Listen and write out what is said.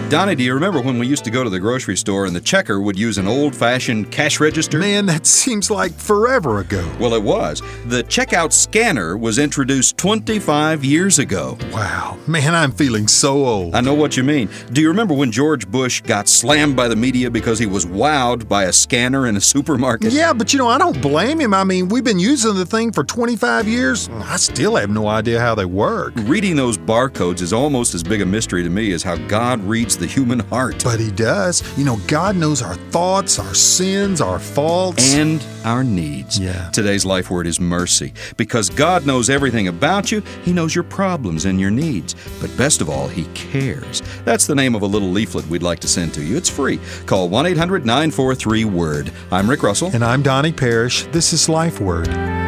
Donnie, do you remember when we used to go to the grocery store and the checker would use an old-fashioned cash register? Man, that seems like forever ago. Well, it was. The checkout scanner was introduced 25 years ago. Wow. Man, I'm feeling so old. I know what you mean. Do you remember when George Bush got slammed by the media because he was wowed by a scanner in a supermarket? Yeah, but I don't blame him. I mean, we've been using the thing for 25 years. I still have no idea how they work. Reading those barcodes is almost as big a mystery to me as how God reads the human heart. But he does. God knows our thoughts, our sins, our faults. And our needs. Yeah. Today's life word is mercy. Because God knows everything about you, He knows your problems and your needs. But best of all, He cares. That's the name of a little leaflet we'd like to send to you. It's free. Call 1-800-943-WORD. I'm Rick Russell. And I'm Donnie Parrish. This is Life Word.